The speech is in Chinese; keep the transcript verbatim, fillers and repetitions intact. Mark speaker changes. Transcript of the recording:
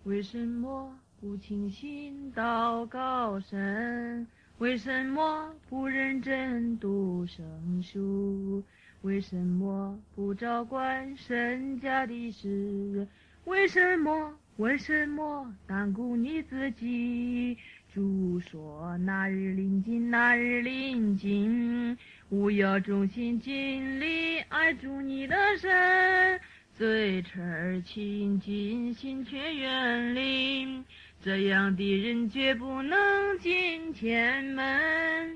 Speaker 1: 为什么不倾心祷告神？为什么不认真读圣书？为什么不照管神家的事？为什么为什么单顾你自己？主说那日临近，那日临近，务要忠心尽力爱主你的神，嘴唇儿亲近，心却远离，这样的人绝不能进天门。